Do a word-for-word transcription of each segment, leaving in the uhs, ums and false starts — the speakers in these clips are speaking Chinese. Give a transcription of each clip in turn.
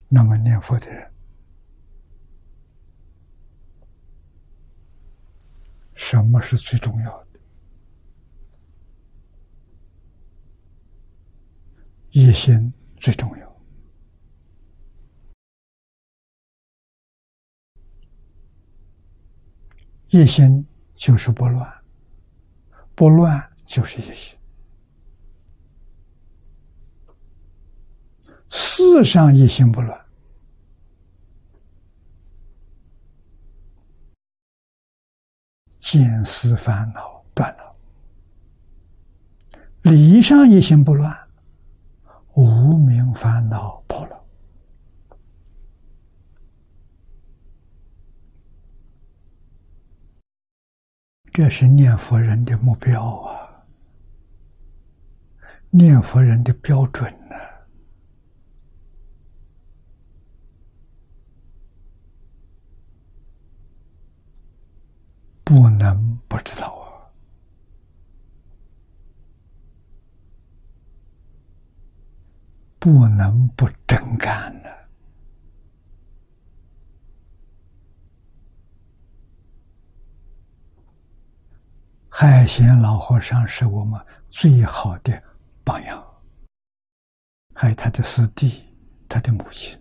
那么念佛的人，什么是最重要的？一心最重要。一心就是不乱，不乱就是一心。事上一心不乱，见思烦恼断了；理上一心不乱，无明烦恼破了。这是念佛人的目标啊，念佛人的标准呢、啊。不能不知道啊，不能不真干呢、啊。海贤老和尚是我们最好的榜样，还有他的师弟，他的母亲。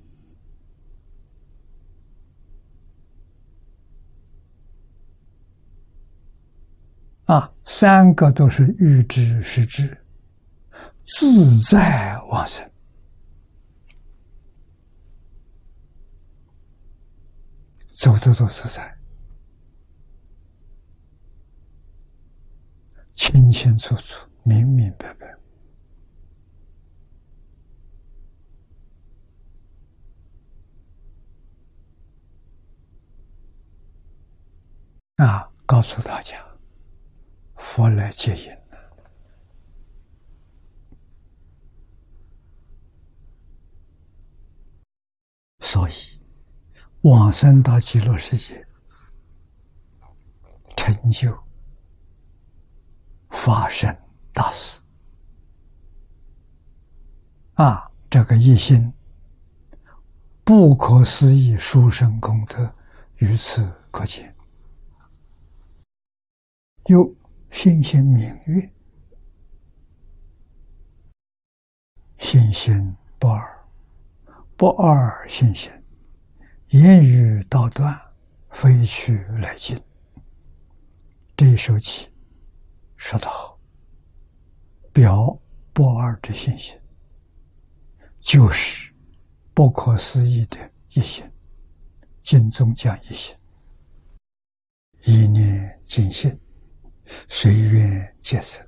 啊，三个都是欲知实知，自在往生。走的都自在，清清楚楚，明明白白。啊，告诉大家，佛来接引了。所以往生到极乐世界，成就法身大事啊！这个一心不可思议殊胜功德，于此可见。有信心明月，信心不二，不二信心，言语道断，非去来进。这一首偈说得好，表不二之信心，就是不可思议的一心。经中讲一心，一念尽性，随缘皆生。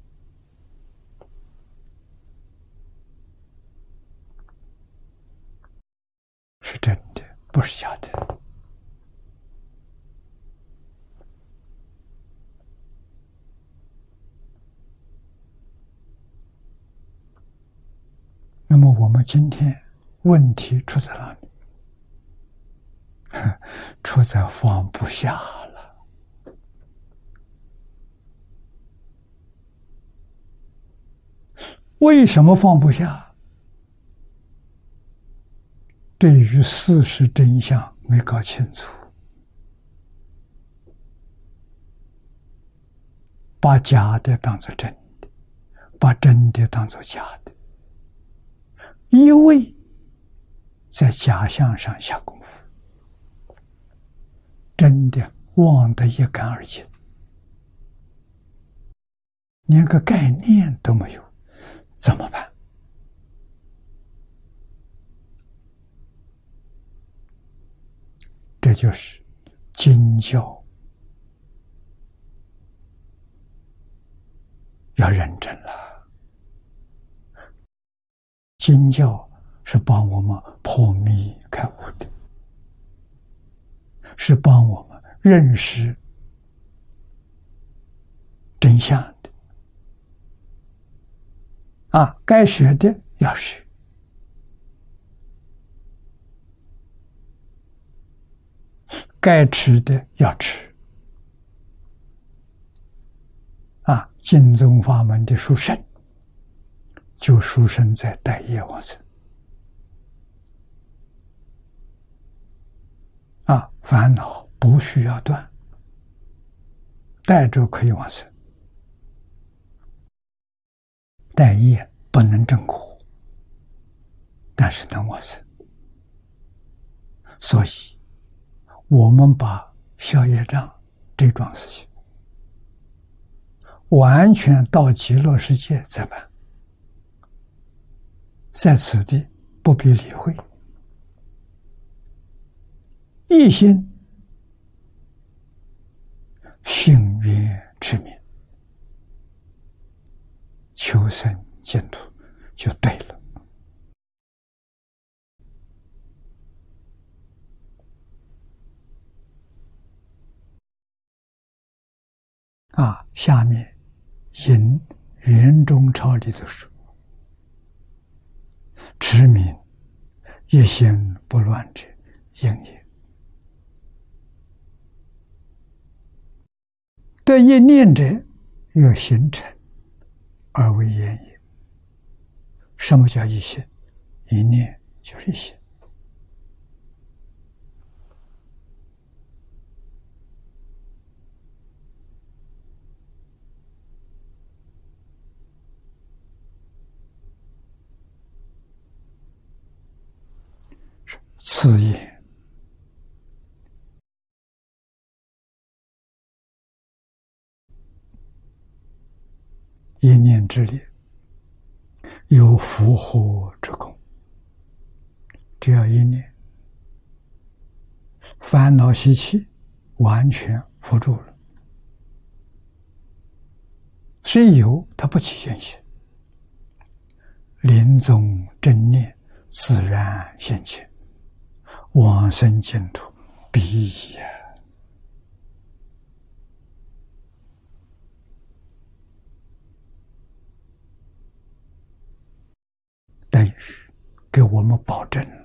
是真的，不是假的。那么我们今天问题出在哪里？出在放不下了。为什么放不下？对于事实真相没搞清楚，把假的当作真的，把真的当作假的，一味在假象上下功夫，真的忘得一干二净，连个概念都没有，怎么办？这就是经教要认真了。经教是帮我们破迷开悟的，是帮我们认识真相的。啊，该学的要学，该吃的要吃。啊，净宗法门的殊胜，就殊胜在带业往生。 啊，烦恼不需要断，带着可以往生，带业不能证果，但是能往生。所以我们把消业障这桩事情完全到极乐世界再办，在此地不必理会，一心幸愿持名，求生净土就对了。啊，下面引袁中超里的说：“持名一心不乱者，应也。得一念者，若形成而为言也。”什么叫一心？一念就是一心。此也一念之力，有伏护之功。只要一念，烦恼习气完全伏住了。虽有，它不起现行。临终正念自然现前，往生净土必也。等于给我们保证了